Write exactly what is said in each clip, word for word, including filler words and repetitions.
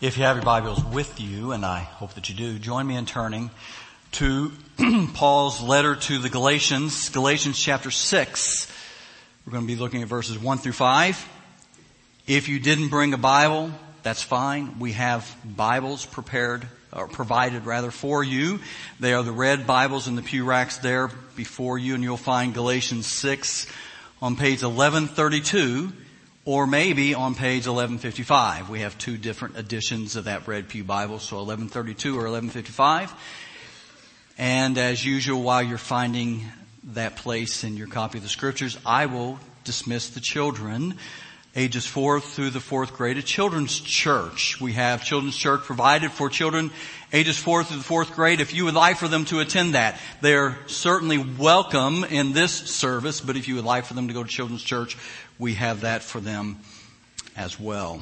If you have your Bibles with you, and I hope that you do, join me in turning to Paul's letter to the Galatians, Galatians chapter six. We're going to be looking at verses one through five. If you didn't bring a Bible, that's fine. We have Bibles prepared, or provided rather, for you. They are the red Bibles in the pew racks there before you, and you'll find Galatians six on page eleven thirty-two. Or maybe on page eleven fifty-five. We have two different editions of that red pew Bible, so eleven thirty-two or eleven fifty-five. And as usual, while you're finding that place in your copy of the scriptures, I will dismiss the children, ages four through the fourth grade, at Children's Church. We have Children's Church provided for children ages four through the fourth grade. If you would like for them to attend that, they're certainly welcome in this service, but if you would like for them to go to Children's Church, we have that for them as well.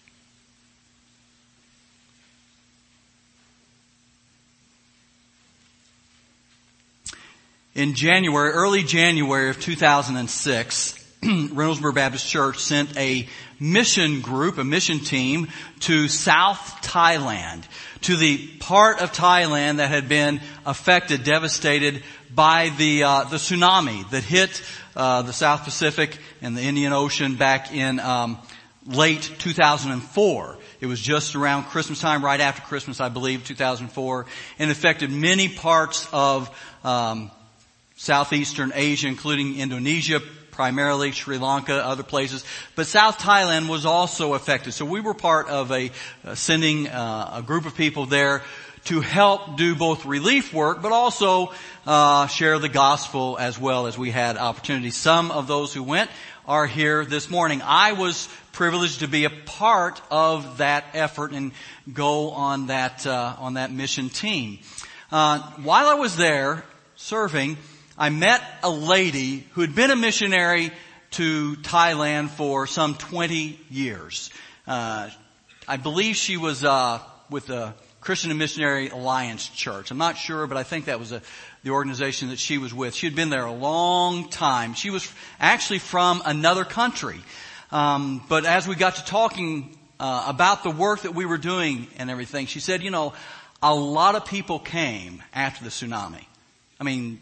In January, early January of two thousand six, Reynoldsburg Baptist Church sent a mission group, a mission team to South Thailand, to the part of Thailand that had been affected, devastated by the uh, the tsunami that hit uh, the South Pacific and the Indian Ocean back in um, late two thousand four. It was just around Christmas time, right after Christmas, I believe, two thousand four, and affected many parts of um, Southeastern Asia, including Indonesia, primarily Sri Lanka, other places. But South Thailand was also affected. So we were part of a uh, sending uh, a group of people there to help do both relief work, but also uh share the gospel as well, as we had opportunities. Some of those who went are here this morning. I was privileged to be a part of that effort and go on that uh on that mission team. Uh while I was there serving, I met a lady who had been a missionary to Thailand for some twenty years. Uh, I believe she was uh, with the Christian and Missionary Alliance Church. I'm not sure, but I think that was a, the organization that she was with. She had been there a long time. She was actually from another country. Um, but as we got to talking uh, about the work that we were doing and everything, she said, you know, a lot of people came after the tsunami. I mean,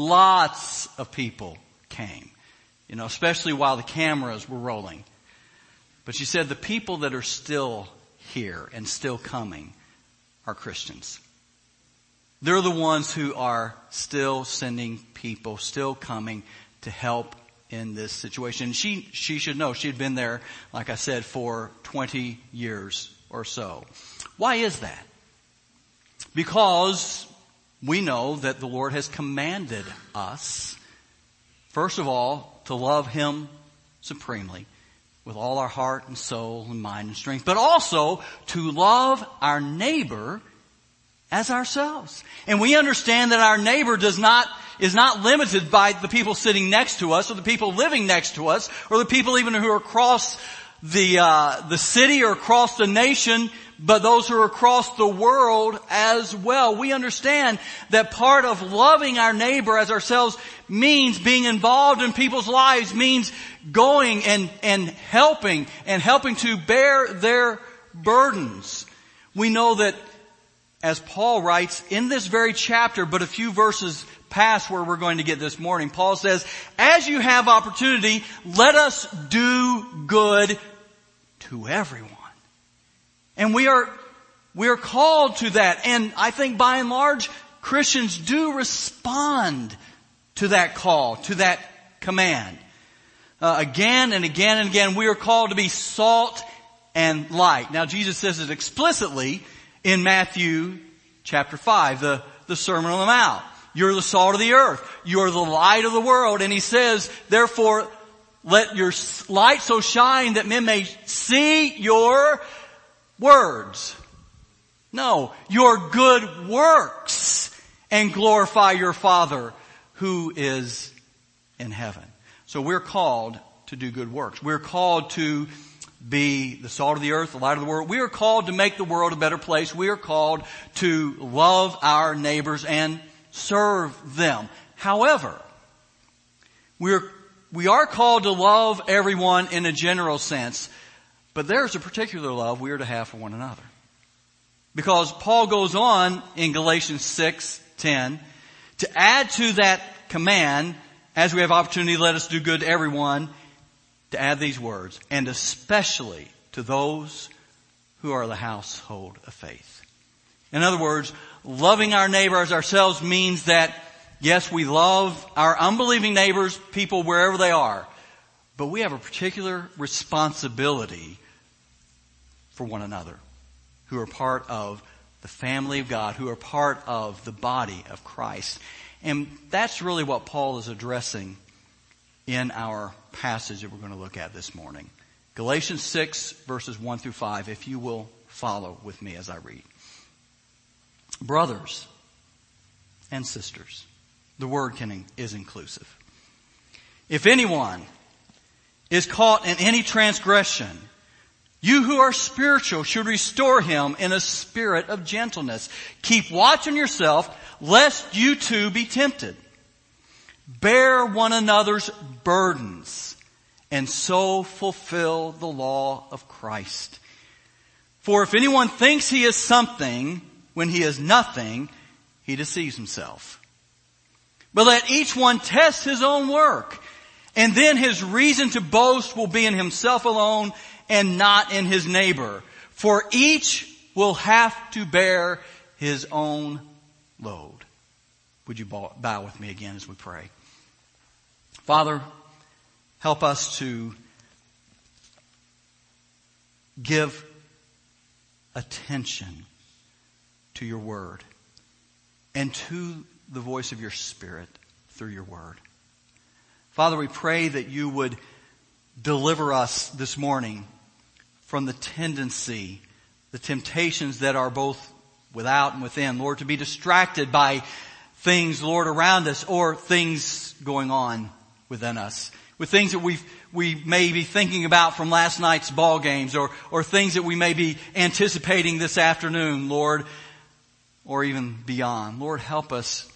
lots of people came, you know, especially while the cameras were rolling. But she said the people that are still here and still coming are Christians. They're the ones who are still sending people, still coming to help in this situation. She, she should know. She had been there, like I said, for twenty years or so. Why is that? Because we know that the Lord has commanded us, first of all, to love Him supremely with all our heart and soul and mind and strength, but also to love our neighbor as ourselves. And we understand that our neighbor does not, is not limited by the people sitting next to us or the people living next to us or the people even who are across the, uh, the city or across the nation, but those who are across the world as well. We understand that part of loving our neighbor as ourselves means being involved in people's lives, means going and, and helping and helping to bear their burdens. We know that, as Paul writes in this very chapter, but a few verses past where we're going to get this morning, Paul says, as you have opportunity, let us do good to everyone. And we are, we are called to that. And I think by and large, Christians do respond to that call, to that command. Uh, again and again and again, we are called to be salt and light. Now, Jesus says it explicitly in Matthew chapter five, the, the Sermon on the Mount. You're the salt of the earth. You're the light of the world. And He says, therefore, let your light so shine that men may see your words. No, your good works, and glorify your Father who is in heaven. So we're called to do good works. We're called to be the salt of the earth, the light of the world. We are called to make the world a better place. We are called to love our neighbors and serve them. However, we're, we are called to love everyone in a general sense, but there's a particular love we are to have for one another. Because Paul goes on in Galatians six ten to add to that command, as we have opportunity, let us do good to everyone, to add these words, and especially to those who are the household of faith. In other words, loving our neighbor as ourselves means that, yes, we love our unbelieving neighbors, people wherever they are, but we have a particular responsibility for one another, who are part of the family of God, who are part of the body of Christ. And that's really what Paul is addressing in our passage that we're going to look at this morning. Galatians six, verses one through five, if you will follow with me as I read. Brothers and sisters, the word can, is inclusive. If anyone is caught in any transgression, you who are spiritual should restore him in a spirit of gentleness. Keep watch on yourself, lest you too be tempted. Bear one another's burdens, and so fulfill the law of Christ. For if anyone thinks he is something when he is nothing, he deceives himself. But let each one test his own work, and then his reason to boast will be in himself alone and not in his neighbor. For each will have to bear his own load. Would you bow with me again as we pray? Father, help us to give attention to your word and to the voice of your Spirit through your word. Father, we pray that you would deliver us this morning from the tendency, the temptations that are both without and within, Lord, to be distracted by things, Lord, around us or things going on within us, with things that we we may be thinking about from last night's ball games, or or things that we may be anticipating this afternoon, Lord, or even beyond. Lord, help us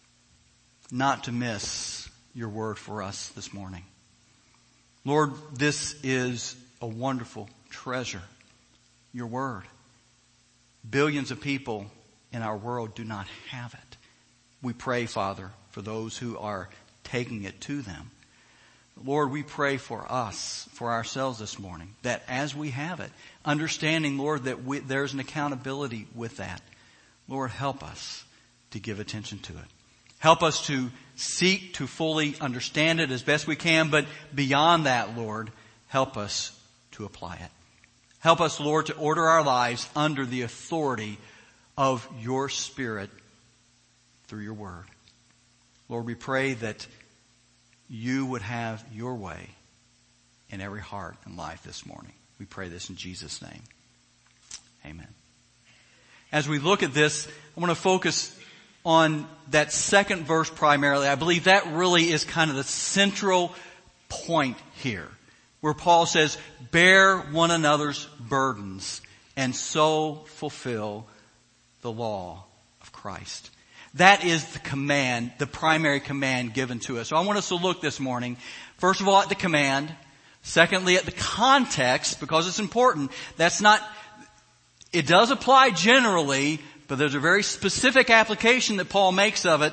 not to miss your word for us this morning. Lord, this is a wonderful treasure, your word. Billions of people in our world do not have it. We pray, Father, for those who are taking it to them. Lord, we pray for us, for ourselves this morning, that as we have it, understanding, Lord, that we, there's an accountability with that. Lord, help us to give attention to it. Help us to seek to fully understand it as best we can, but beyond that, Lord, help us to apply it. Help us, Lord, to order our lives under the authority of your Spirit through your word. Lord, we pray that you would have your way in every heart and life this morning. We pray this in Jesus' name. Amen. As we look at this, I want to focus on that second verse primarily. I believe that really is kind of the central point here, where Paul says, bear one another's burdens and so fulfill the law of Christ. That is the command, the primary command given to us. So I want us to look this morning, first of all, at the command. Secondly, at the context, because it's important. That's not, it does apply generally, but there's a very specific application that Paul makes of it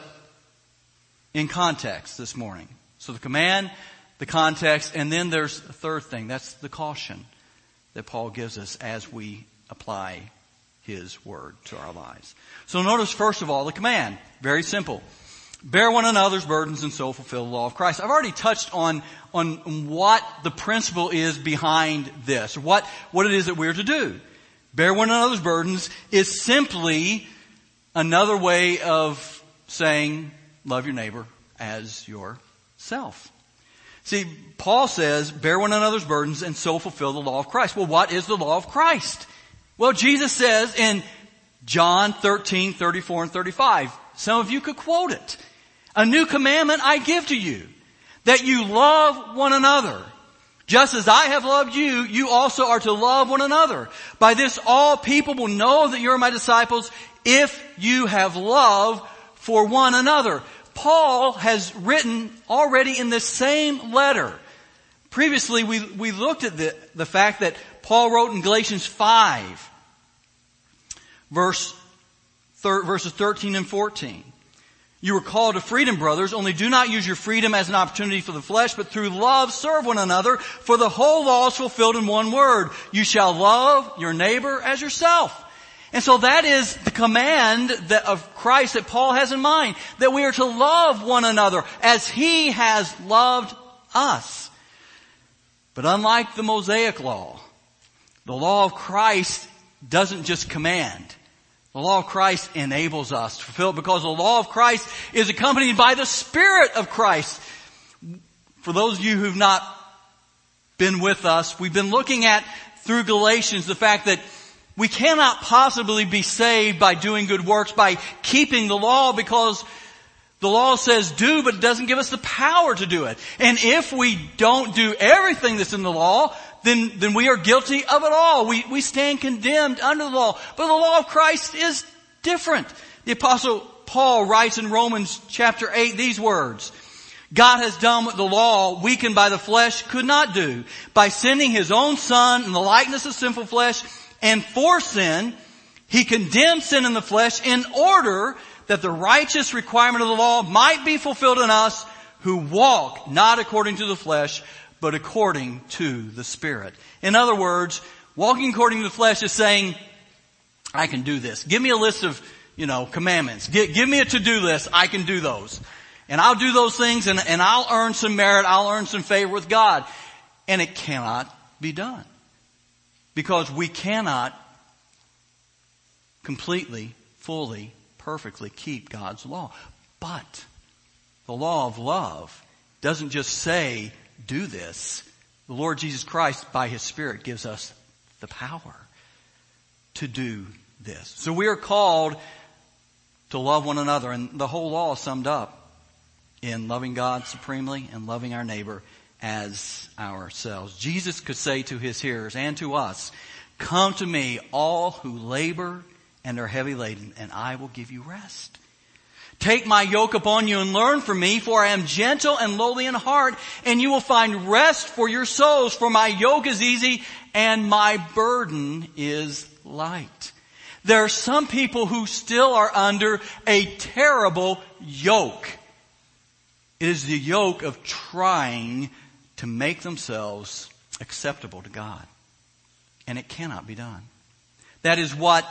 in context this morning. So the command, the context, and then there's a third thing. That's the caution that Paul gives us as we apply his word to our lives. So notice first of all the command. Very simple. Bear one another's burdens and so fulfill the law of Christ. I've already touched on, on what the principle is behind this. What, what it is that we're to do. Bear one another's burdens is simply another way of saying love your neighbor as yourself. See, Paul says, bear one another's burdens and so fulfill the law of Christ. Well, what is the law of Christ? Well, Jesus says in John thirteen, thirty-four and thirty-five, some of you could quote it. A new commandment I give to you, that you love one another. Just as I have loved you, you also are to love one another. By this all people will know that you are my disciples if you have love for one another. Paul has written already in this same letter. Previously we, we looked at the, the fact that Paul wrote in Galatians five, verse, thir- verses thirteen and fourteen. You were called to freedom, brothers, only do not use your freedom as an opportunity for the flesh, but through love serve one another, for the whole law is fulfilled in one word. You shall love your neighbor as yourself. And so that is the command that of Christ that Paul has in mind, that we are to love one another as He has loved us. But unlike the Mosaic law, the law of Christ doesn't just command. The law of Christ enables us to fulfill it because the law of Christ is accompanied by the Spirit of Christ. For those of you who've not been with us, we've been looking at, through Galatians, the fact that we cannot possibly be saved by doing good works, by keeping the law, because the law says do, but it doesn't give us the power to do it. And if we don't do everything that's in the law, then, then we are guilty of it all. We, we stand condemned under the law. But the law of Christ is different. The Apostle Paul writes in Romans chapter eight these words. God has done what the law, weakened by the flesh, could not do. By sending His own Son in the likeness of sinful flesh, and for sin, He condemned sin in the flesh in order that the righteous requirement of the law might be fulfilled in us who walk not according to the flesh, but according to the Spirit. In other words, walking according to the flesh is saying, I can do this. Give me a list of, you know, commandments. Give, give me a to-do list. I can do those. And I'll do those things and, and I'll earn some merit. I'll earn some favor with God. And it cannot be done. Because we cannot completely, fully, perfectly keep God's law. But the law of love doesn't just say, do this. The Lord Jesus Christ, by His Spirit, gives us the power to do this. So we are called to love one another. And the whole law is summed up in loving God supremely and loving our neighbor as ourselves. Jesus could say to His hearers and to us, come to me, all who labor and are heavy laden, and I will give you rest. Take my yoke upon you and learn from me, for I am gentle and lowly in heart, and you will find rest for your souls. For my yoke is easy and my burden is light. There are some people who still are under a terrible yoke. It is the yoke of trying to make themselves acceptable to God. And it cannot be done. That is what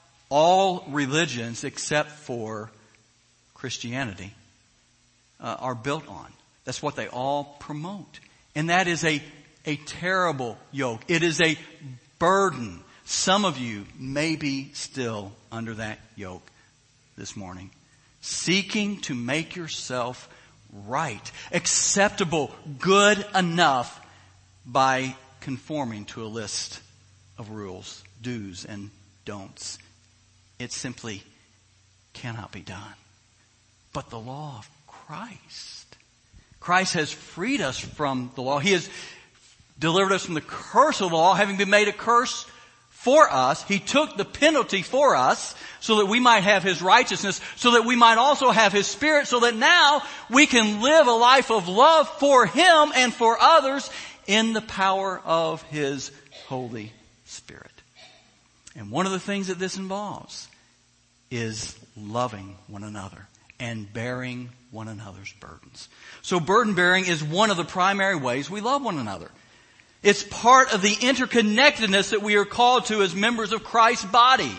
all religions except for Christianity uh, are built on. That's what they all promote. And that is a, a terrible yoke. It is a burden. Some of you may be still under that yoke this morning, seeking to make yourself right, acceptable, good enough by conforming to a list of rules, do's and don'ts. It simply cannot be done. But the law of Christ, Christ has freed us from the law. He has delivered us from the curse of the law, having been made a curse for us. He took the penalty for us so that we might have His righteousness, so that we might also have His Spirit, so that now we can live a life of love for Him and for others in the power of His Holy Spirit. And one of the things that this involves is loving one another and bearing one another's burdens. So burden bearing is one of the primary ways we love one another. It's part of the interconnectedness that we are called to as members of Christ's body.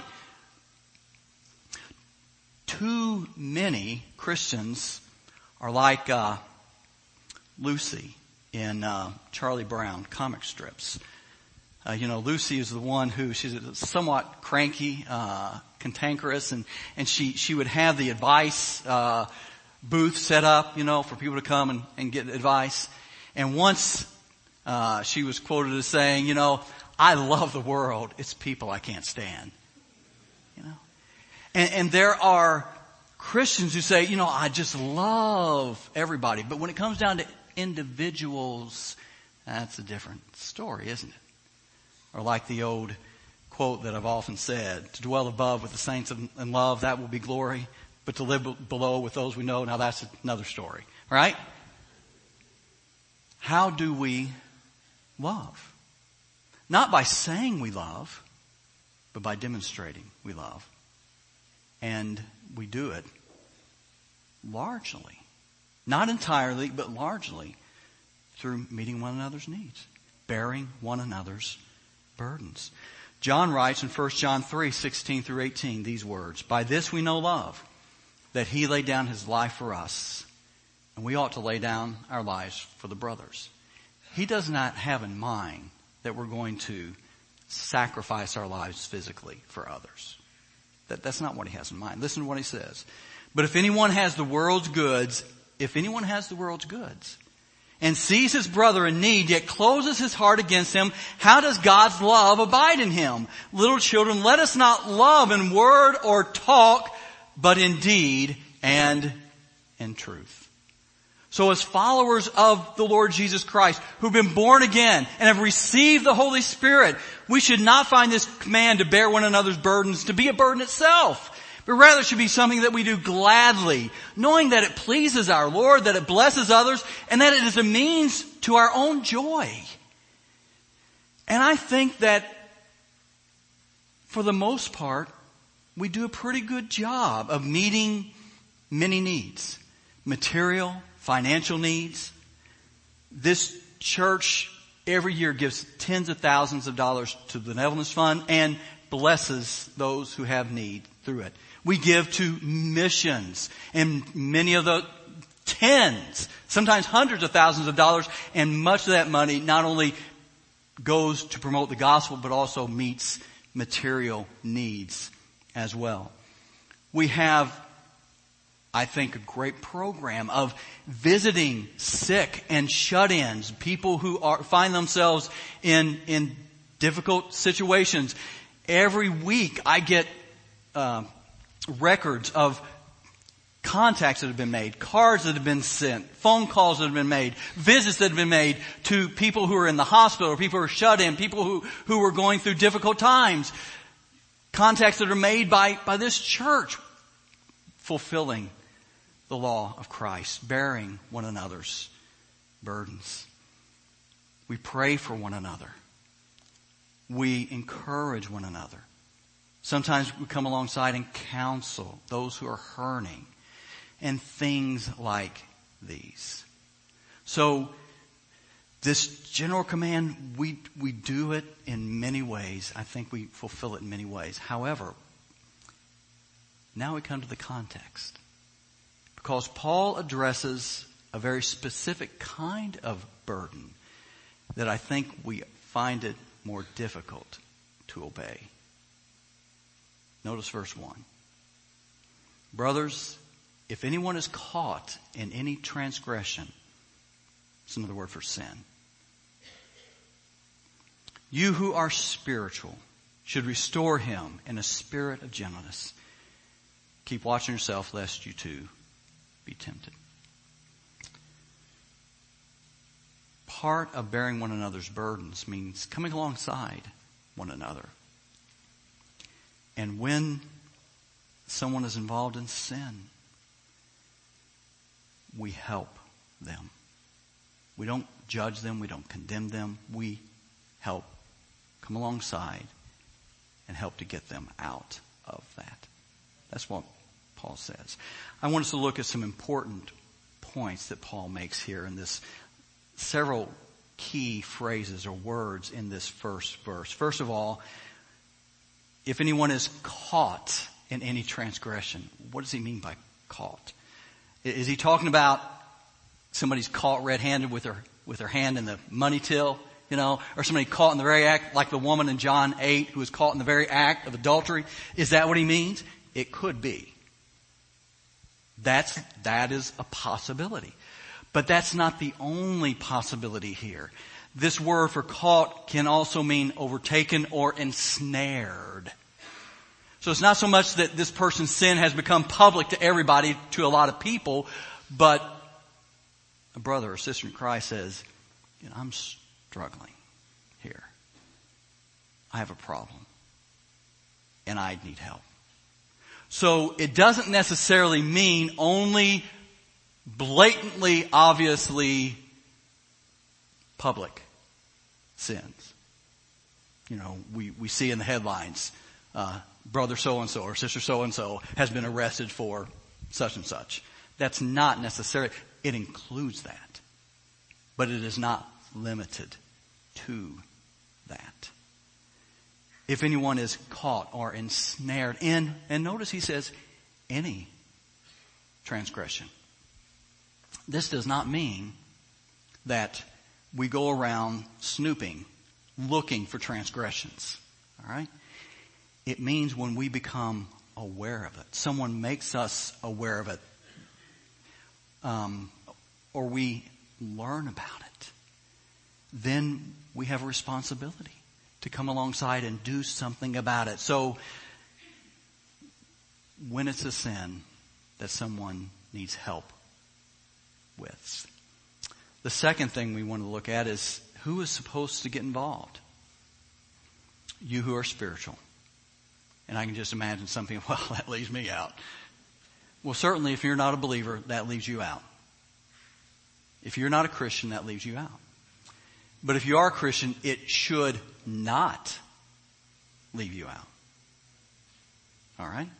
Too many Christians are like uh, Lucy in uh, Charlie Brown comic strips. Uh, you know, Lucy is the one who, she's somewhat cranky, uh, cantankerous, and, and she, she would have the advice, uh, booth set up, you know, for people to come and, and get advice. And once, uh, she was quoted as saying, you know, I love the world. It's people I can't stand. You know? And, and there are Christians who say, you know, I just love everybody. But when it comes down to individuals, that's a different story, isn't it? Or like the old quote that I've often said, to dwell above with the saints in love, that will be glory. But to live below with those we know, now that's another story. Right? How do we love? Not by saying we love, but by demonstrating we love. And we do it largely, not entirely, but largely through meeting one another's needs, bearing one another's burdens. John writes in First John three, sixteen through eighteen, these words, "By this we know love, that he laid down his life for us, and we ought to lay down our lives for the brothers." He does not have in mind that we're going to sacrifice our lives physically for others. That, that's not what he has in mind. Listen to what he says. "But if anyone has the world's goods, if anyone has the world's goods, and sees his brother in need, yet closes his heart against him, how does God's love abide in him? Little children, let us not love in word or talk, but in deed and in truth." So as followers of the Lord Jesus Christ, who've been born again and have received the Holy Spirit, we should not find this command to bear one another's burdens to be a burden itself, but rather it should be something that we do gladly, knowing that it pleases our Lord, that it blesses others, and that it is a means to our own joy. And I think that for the most part, we do a pretty good job of meeting many needs. Material, financial needs. This church every year gives tens of thousands of dollars to the Benevolence Fund and blesses those who have need through it. We give to missions, and many of the tens, sometimes hundreds of thousands of dollars, and much of that money not only goes to promote the gospel, but also meets material needs as well. We have, I think, a great program of visiting sick and shut-ins, people who are, find themselves in, in difficult situations. Every week I get uh, records of contacts that have been made, cards that have been sent, phone calls that have been made, visits that have been made to people who are in the hospital, or people who are shut in, people who, who are going through difficult times. Contacts that are made by, by this church, fulfilling the law of Christ, bearing one another's burdens. We pray for one another. We encourage one another. Sometimes we come alongside and counsel those who are hurting, and things like these. So this general command, we, we do it in many ways. I think we fulfill it in many ways. However, now we come to the context. Because Paul addresses a very specific kind of burden that I think we find it more difficult to obey. Notice verse one. "Brothers, if anyone is caught in any transgression," it's another word for sin, "you who are spiritual should restore him in a spirit of gentleness. Keep watching yourself lest you too be tempted." Part of bearing one another's burdens means coming alongside one another. And when someone is involved in sin, we help them. We don't judge them. We don't condemn them. We help come alongside and help to get them out of that. That's what Paul says. I want us to look at some important points that Paul makes here in this, several key phrases or words in this first verse. First of all, if anyone is caught in any transgression, what does he mean by caught? Is he talking about somebody's caught red-handed with their with their hand in the money till, you know, or somebody caught in the very act, like the woman in John eight who was caught in the very act of adultery? Is that what he means? It could be. That's, that is a possibility. But that's not the only possibility here. This word for caught can also mean overtaken or ensnared. So it's not so much that this person's sin has become public to everybody, to a lot of people, but a brother or sister in Christ says, you know, I'm struggling here. I have a problem. And I need help. So it doesn't necessarily mean only blatantly, obviously public sins. You know, we, we see in the headlines, uh, brother so-and-so or sister so-and-so has been arrested for such and such. That's not necessary. It includes that. But it is not limited to that. If anyone is caught or ensnared in, and notice he says, any transgression. This does not mean that we go around snooping, looking for transgressions. All right? It means when we become aware of it. Someone makes us aware of it. Um, or we learn about it. Then we have a responsibility to come alongside and do something about it. So, when it's a sin that someone needs help with. The second thing we want to look at is who is supposed to get involved? You who are spiritual. And I can just imagine some people, well, that leaves me out. Well, certainly if you're not a believer, that leaves you out. If you're not a Christian, that leaves you out. But if you are a Christian, it should not leave you out. All right?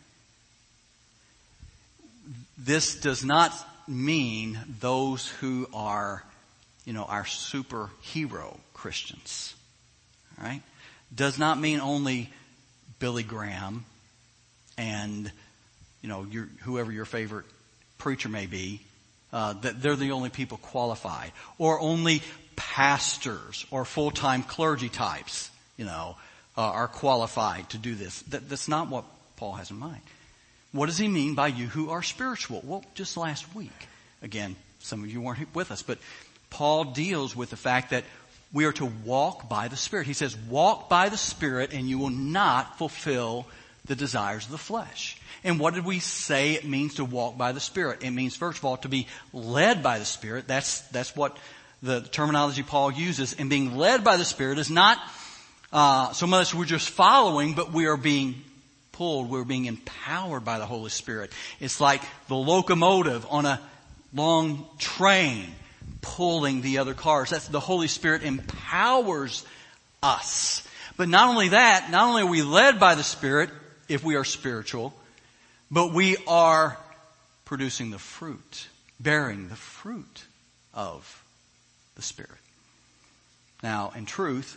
This does not mean those who are, you know, our superhero Christians. All right? Does not mean only Billy Graham and, you know, your, whoever your favorite preacher may be, uh, that they're the only people qualified. Or only pastors or full-time clergy types, you know, uh, are qualified to do this. That, that's not what Paul has in mind. What does he mean by you who are spiritual? Well, just last week, again, some of you weren't with us, but Paul deals with the fact that we are to walk by the Spirit. He says, walk by the Spirit and you will not fulfill the desires of the flesh. And what did we say it means to walk by the Spirit? It means, first of all, to be led by the Spirit. That's, that's what the terminology Paul uses. And being led by the Spirit is not uh, so much we're just following, but we are being pulled. We're being empowered by the Holy Spirit. It's like the locomotive on a long train pulling the other cars. That's the Holy Spirit empowers us. But not only that, not only are we led by the Spirit if we are spiritual, but we are producing the fruit, bearing the fruit of the Spirit. Now, in truth,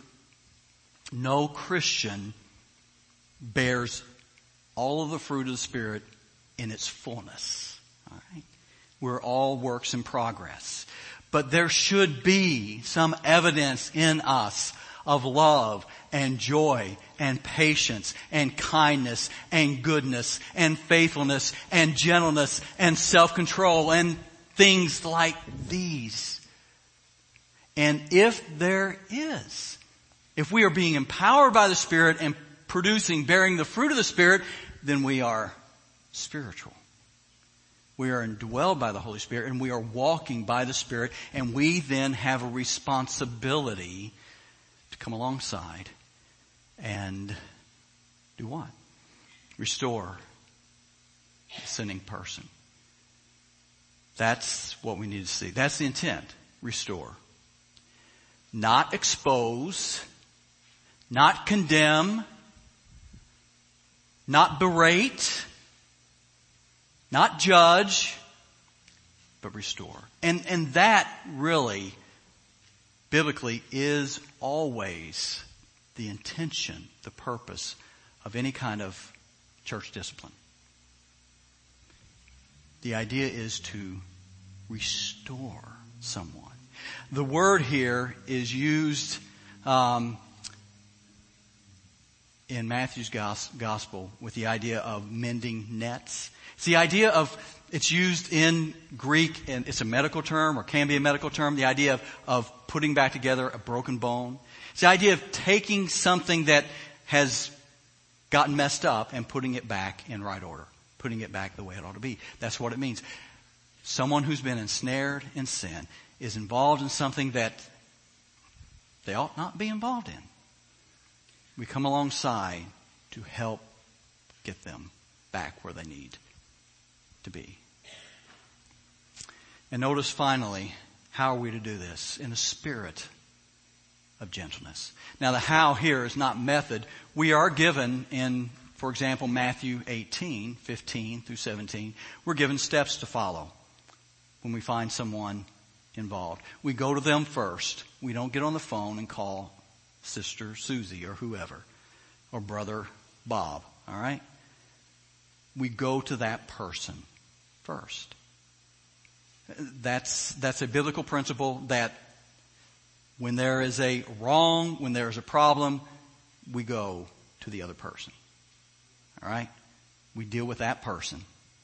no Christian bears all of the fruit of the Spirit in its fullness. All right? We're all works in progress. But there should be some evidence in us of love and joy and patience and kindness and goodness and faithfulness and gentleness and self-control and things like these. And if there is, if we are being empowered by the Spirit and producing, bearing the fruit of the Spirit, then we are spiritual. We are indwelled by the Holy Spirit and we are walking by the Spirit, and we then have a responsibility to come alongside and do what? Restore the sinning person. That's what we need to see. That's the intent. Restore. Not expose, not condemn, not berate, not judge, but restore. And, and that really, biblically, is always the intention, the purpose of any kind of church discipline. The idea is to restore someone. The word here is used um, in Matthew's gospel with the idea of mending nets. It's the idea of, it's used in Greek, and it's a medical term or can be a medical term, the idea of, of putting back together a broken bone. It's the idea of taking something that has gotten messed up and putting it back in right order, putting it back the way it ought to be. That's what it means. Someone who's been ensnared in sin is involved in something that they ought not be involved in. We come alongside to help get them back where they need to be. And notice finally, how are we to do this? In a spirit of gentleness. Now the how here is not method. We are given in For example, Matthew eighteen, fifteen through seventeen, we're given steps to follow when we find someone involved. We go to them first. We don't get on the phone and call Sister Susie or whoever, or Brother Bob, all right? We go to that person first. That's, that's a biblical principle that when there is a wrong, when there is a problem, we go to the other person. All right? We deal with that person.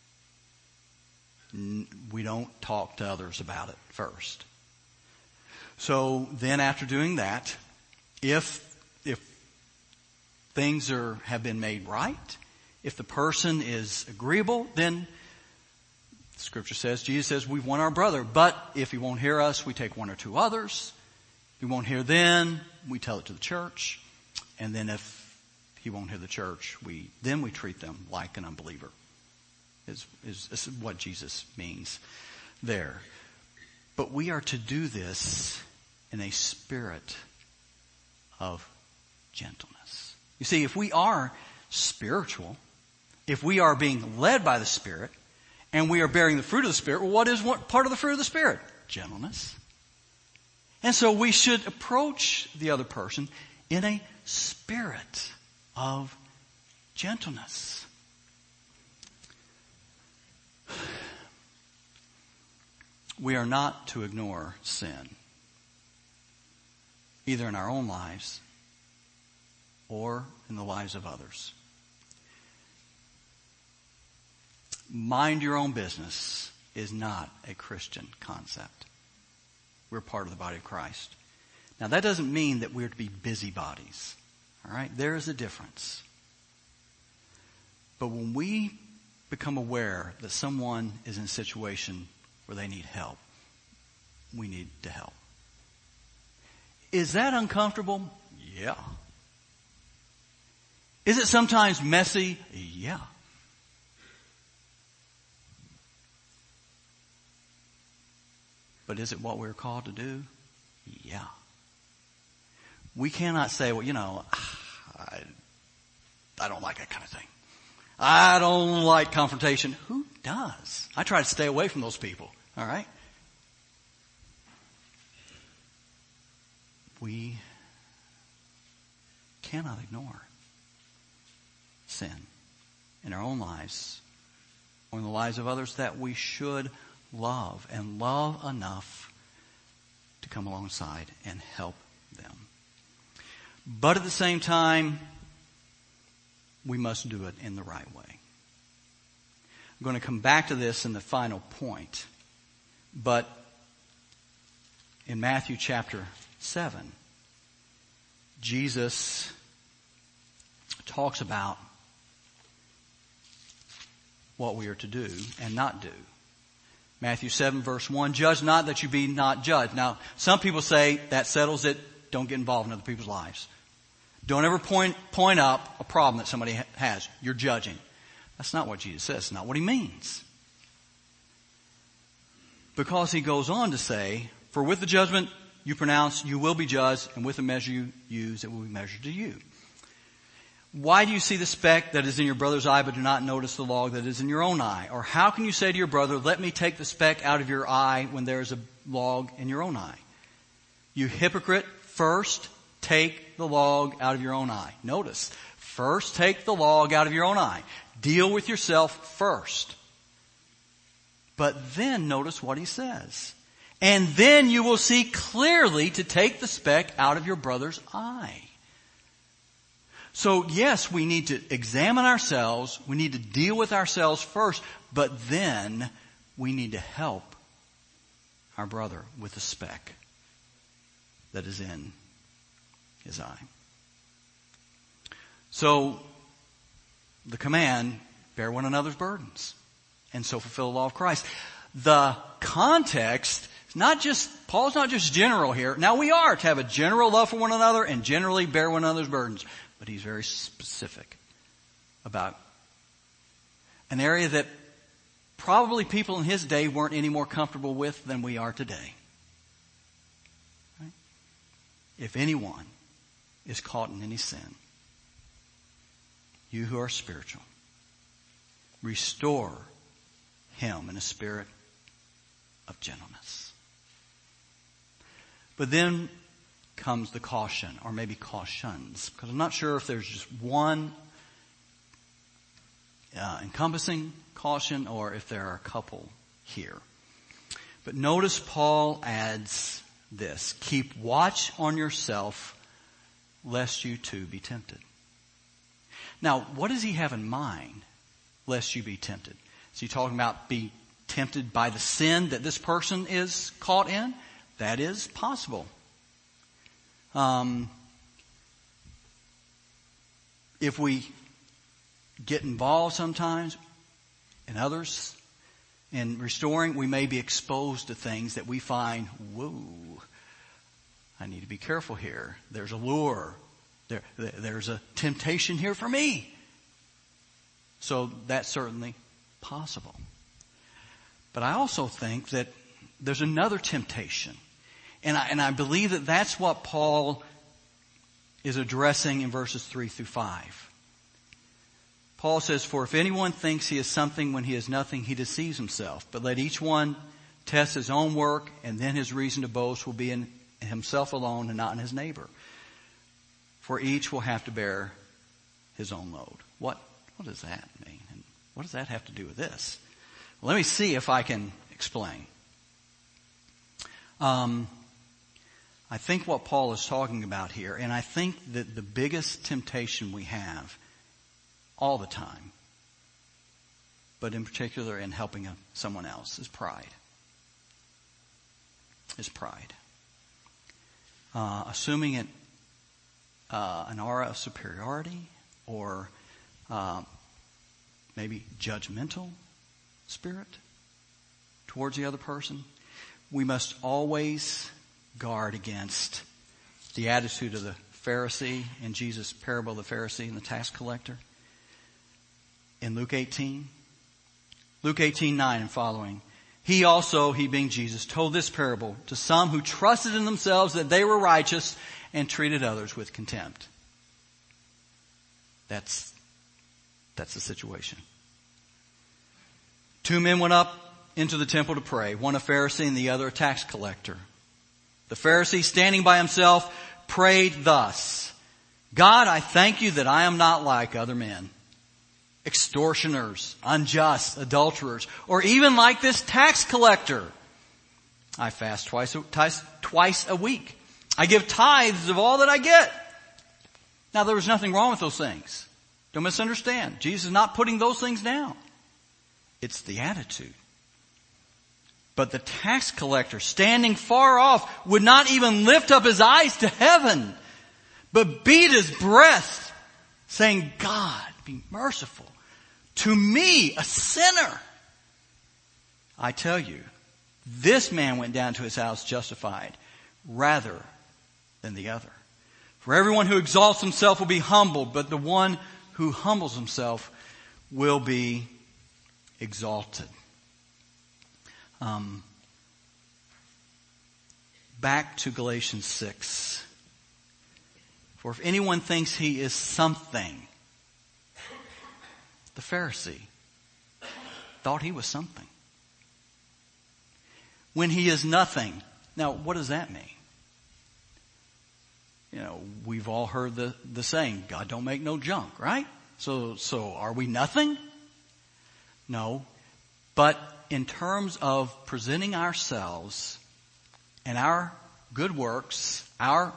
We don't talk to others about it first. So then after doing that, if, if things are, have been made right, if the person is agreeable, then Scripture says, Jesus says, we've won our brother. But if he won't hear us, we take one or two others. If he won't hear then, we tell it to the church. And then if he won't hear the church, we then we treat them like an unbeliever. Is, is, is what Jesus means there. But we are to do this in a spirit of gentleness. You see, if we are spiritual, if we are being led by the Spirit, and we are bearing the fruit of the Spirit, well, what is what part of the fruit of the Spirit? Gentleness. And so we should approach the other person in a spirit of gentleness. We are not to ignore sin, either in our own lives or in the lives of others. Mind your own business is not a Christian concept. We're part of the body of Christ. Now that doesn't mean that we're to be busybodies. All right? There is a difference. But when we become aware that someone is in a situation where they need help, we need to help. Is that uncomfortable? Yeah. Is it sometimes messy? Yeah. But is it what we're called to do? Yeah. We cannot say, well, you know, I, I don't like that kind of thing. I don't like confrontation. Who does? I try to stay away from those people. All right? We cannot ignore sin in our own lives or in the lives of others that we should love, and love enough to come alongside and help them. But at the same time, we must do it in the right way. I'm going to come back to this in the final point. But in Matthew chapter seven, Jesus talks about what we are to do and not do. Matthew seven verse one, judge not that you be not judged. Now, some people say that settles it. Don't get involved in other people's lives. Don't ever point, point up a problem that somebody ha- has. You're judging. That's not what Jesus says. It's not what he means. Because he goes on to say, for with the judgment you pronounce, you will be judged, and with the measure you use, it will be measured to you. Why do you see the speck that is in your brother's eye, but do not notice the log that is in your own eye? Or how can you say to your brother, let me take the speck out of your eye when there is a log in your own eye? You hypocrite, first take the log out of your own eye. Notice, first take the log out of your own eye. Deal with yourself first. But then notice what he says. And then you will see clearly to take the speck out of your brother's eye. So yes, we need to examine ourselves. We need to deal with ourselves first, but then we need to help our brother with the speck that is in his eye. So the command, bear one another's burdens and so fulfill the law of Christ. The context is not just, Paul's not just general here. Now we are to have a general love for one another and generally bear one another's burdens. But he's very specific about an area that probably people in his day weren't any more comfortable with than we are today. Right? If anyone is caught in any sin, you who are spiritual, restore him in a spirit of gentleness. But then comes the caution, or maybe cautions, because I'm not sure if there's just one uh, encompassing caution or if there are a couple here. But notice Paul adds this: keep watch on yourself, lest you too be tempted. Now, what does he have in mind, lest you be tempted? Is he talking about be tempted by the sin that this person is caught in? That is possible. Um, if we get involved sometimes in others in restoring, we may be exposed to things that we find, whoa, I need to be careful here. There's a lure. There, there's a temptation here for me. So that's certainly possible. But I also think that there's another temptation. And I, and I believe that that's what Paul is addressing in verses three through five. Paul says, for if anyone thinks he is something when he is nothing, he deceives himself. But let each one test his own work, and then his reason to boast will be in himself alone and not in his neighbor. For each will have to bear his own load. What, what does that mean? And what does that have to do with this? Well, let me see if I can explain. Um, I think what Paul is talking about here, and I think that the biggest temptation we have all the time, but in particular in helping a, someone else, is pride. Is pride. Uh, assuming it, uh, an aura of superiority, or uh, maybe judgmental spirit towards the other person. We must always guard against the attitude of the Pharisee in Jesus' parable of the Pharisee and the tax collector. In Luke eighteen, Luke eighteen nine and following, he also, he being Jesus, told this parable to some who trusted in themselves that they were righteous and treated others with contempt. That's, that's the situation. Two men went up into the temple to pray, one a Pharisee and the other a tax collector. The Pharisee, standing by himself, prayed thus: God, I thank you that I am not like other men, extortioners, unjust, adulterers, or even like this tax collector. I fast twice, twice, twice a week. I give tithes of all that I get. Now, there was nothing wrong with those things. Don't misunderstand. Jesus is not putting those things down. It's the attitude. But the tax collector, standing far off, would not even lift up his eyes to heaven, but beat his breast, saying, God, be merciful to me, a sinner. I tell you, this man went down to his house justified rather than the other. For everyone who exalts himself will be humbled, but the one who humbles himself will be exalted. Um, back to Galatians six. For if anyone thinks he is something, the Pharisee thought he was something, when he is nothing. Now, what does that mean? You know, we've all heard the, the saying, God don't make no junk, right? So, so are we nothing? No. But in terms of presenting ourselves and our good works, our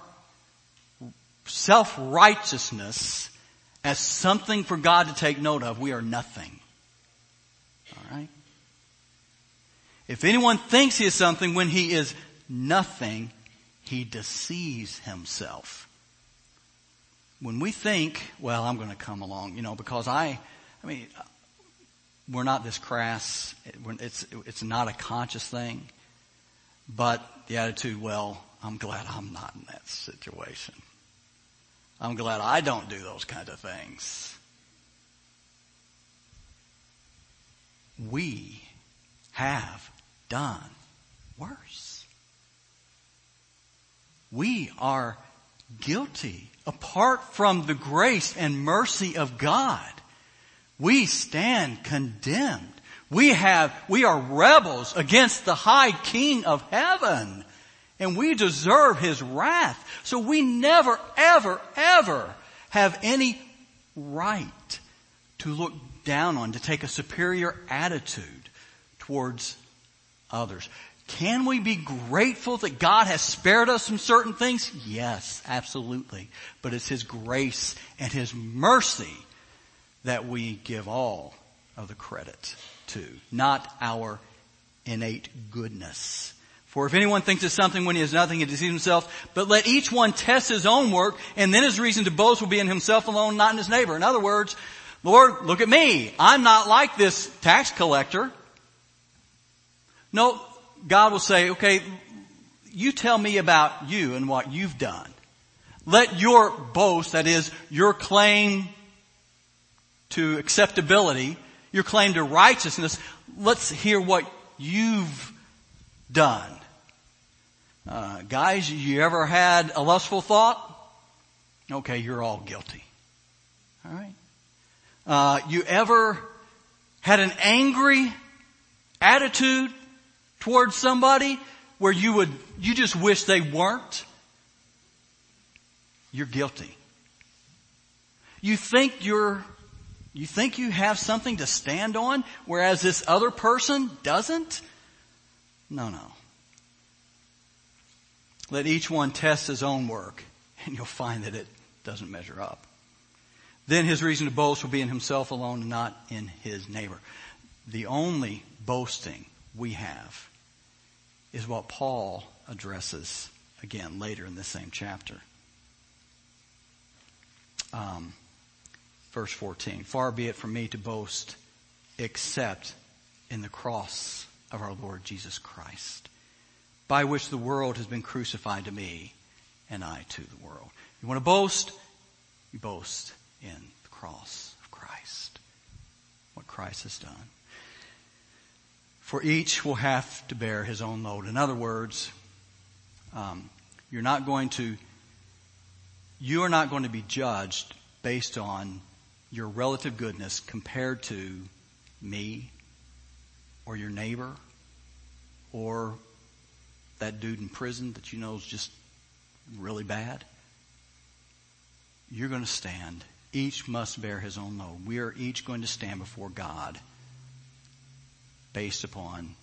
self-righteousness as something for God to take note of, we are nothing. All right? If anyone thinks he is something when he is nothing, he deceives himself. When we think, well, I'm going to come along, you know, because I, I mean, we're not this crass. It's, it's not a conscious thing. But the attitude, well, I'm glad I'm not in that situation. I'm glad I don't do those kind of things. We have done worse. We are guilty apart from the grace and mercy of God, we stand condemned. We have, we are rebels against the high King of heaven, and we deserve his wrath. So we never, ever, ever have any right to look down on, to take a superior attitude towards others. Can we be grateful that God has spared us from certain things? Yes, absolutely. But it's his grace and his mercy that we give all of the credit to, not our innate goodness. For if anyone thinks of something when he has nothing, he deceives himself. But let each one test his own work, and then his reason to boast will be in himself alone, not in his neighbor. In other words, Lord, look at me. I'm not like this tax collector. No, God will say, okay, you tell me about you and what you've done. Let your boast, that is, your claim to acceptability, your claim to righteousness, let's hear what you've done. Uh, guys, you ever had a lustful thought? Okay, you're all guilty. All right. Uh, you ever had an angry attitude towards somebody where you would, you just wish they weren't? You're guilty. You think you're, you think you have something to stand on, whereas this other person doesn't? No, no. Let each one test his own work, and you'll find that it doesn't measure up. Then his reason to boast will be in himself alone and not in his neighbor. The only boasting we have is what Paul addresses again later in the same chapter. Um, verse fourteen, far be it from me to boast except in the cross of our Lord Jesus Christ, by which the world has been crucified to me and I to the world. You want to boast? You boast in the cross of Christ, what Christ has done. For each will have to bear his own load. In other words, um, you're not going to, you are not going to be judged based on your relative goodness compared to me or your neighbor or that dude in prison that you know is just really bad. You're going to stand. Each must bear his own load. We are each going to stand before God based upon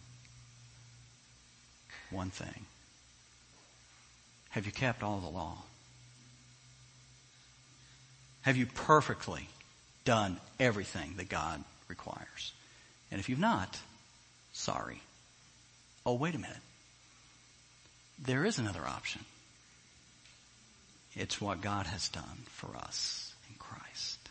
one thing. Have you kept all the law? Have you perfectly done everything that God requires? And if you've not, sorry. Oh, wait a minute. There is another option. It's what God has done for us in Christ.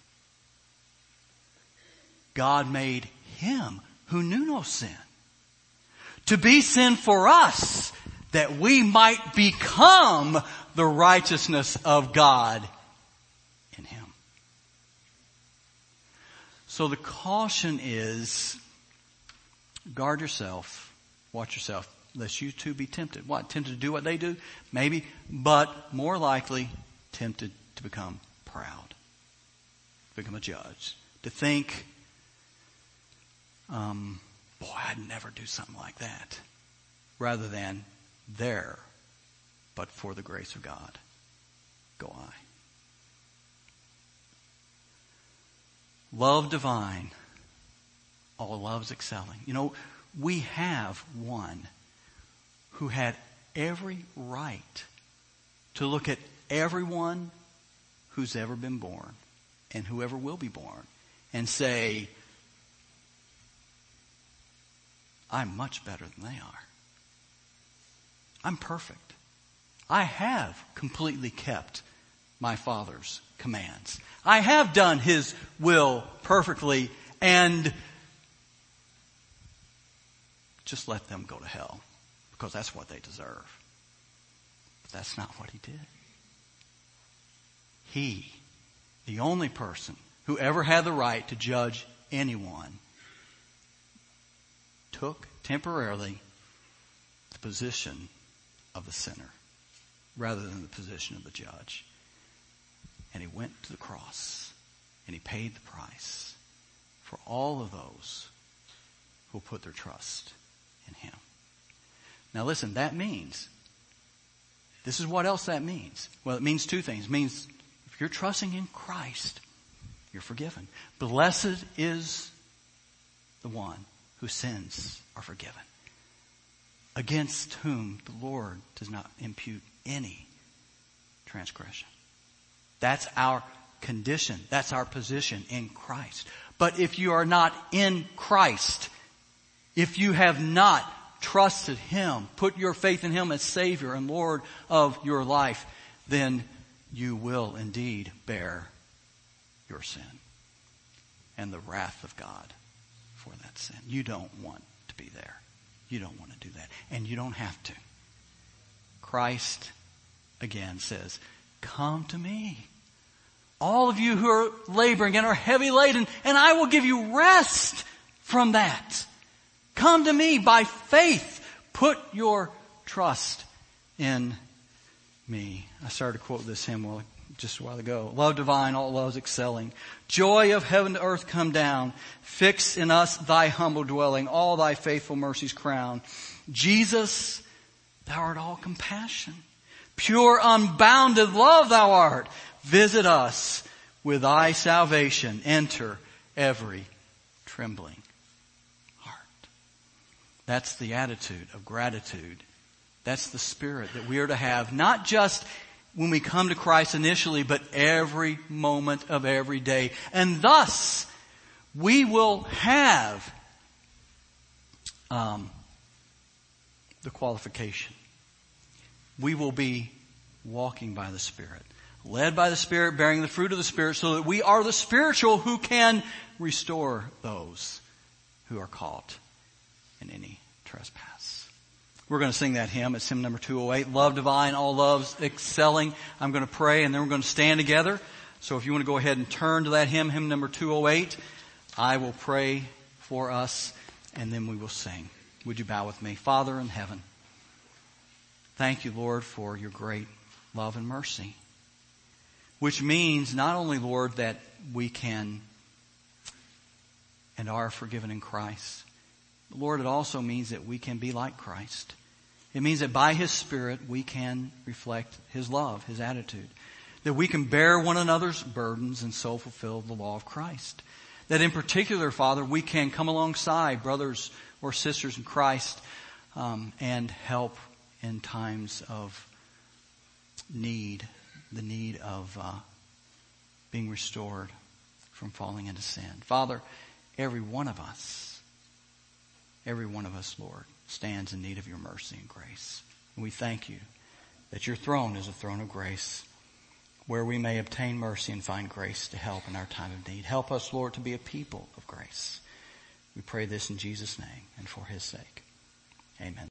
God made him who knew no sin to be sin for us, that we might become the righteousness of God in him. So the caution is, guard yourself, watch yourself, lest you too be tempted. What? Tempted to do what they do? Maybe, but more likely tempted to become proud, to become a judge, to think, um, boy, I'd never do something like that, rather than there, but for the grace of God, go I. Love divine, all love's excelling. You know, we have one who had every right to look at everyone who's ever been born and whoever will be born and say, I'm much better than they are. I'm perfect. I have completely kept my Father's commands. I have done his will perfectly, and just let them go to hell, because that's what they deserve. But that's not what he did. He, the only person who ever had the right to judge anyone, took temporarily the position of the sinner rather than the position of the judge. And he went to the cross. And he paid the price for all of those who put their trust in him. Now listen, that means, this is what else that means. Well, it means two things. It means if you're trusting in Christ, you're forgiven. Blessed is the one whose sins are forgiven, against whom the Lord does not impute any transgression. That's our condition. That's our position in Christ. But if you are not in Christ, if you have not trusted him, put your faith in him as Savior and Lord of your life, then you will indeed bear your sin and the wrath of God for that sin. You don't want to be there. You don't want to do that. And you don't have to. Christ, again, says, come to me, all of you who are laboring and are heavy laden, and I will give you rest from that. Come to me by faith. Put your trust in me. I started to quote this hymn just a while ago. Love divine, all loves excelling. Joy of heaven to earth come down. Fix in us thy humble dwelling. All thy faithful mercies crown. Jesus, thou art all compassion. Pure unbounded love thou art. Visit us with thy salvation. Enter every trembling heart. That's the attitude of gratitude. That's the spirit that we are to have, not just when we come to Christ initially, but every moment of every day. And thus, we will have um, the qualification. We will be walking by the Spirit, led by the Spirit, bearing the fruit of the Spirit, so that we are the spiritual who can restore those who are caught in any trespass. We're going to sing that hymn. It's hymn number two oh eight. Love divine, all loves excelling. I'm going to pray and then we're going to stand together. So if you want to go ahead and turn to that hymn, hymn number two oh eight, I will pray for us and then we will sing. Would you bow with me? Father in heaven, thank you, Lord, for your great love and mercy, which means not only, Lord, that we can and are forgiven in Christ, but Lord, it also means that we can be like Christ. It means that by his Spirit we can reflect his love, his attitude, that we can bear one another's burdens and so fulfill the law of Christ. That in particular, Father, we can come alongside brothers or sisters in Christ um, and help in times of need, the need of uh, being restored from falling into sin. Father, every one of us, every one of us, Lord, stands in need of your mercy and grace. And we thank you that your throne is a throne of grace where we may obtain mercy and find grace to help in our time of need. Help us, Lord, to be a people of grace. We pray this in Jesus' name and for his sake. Amen.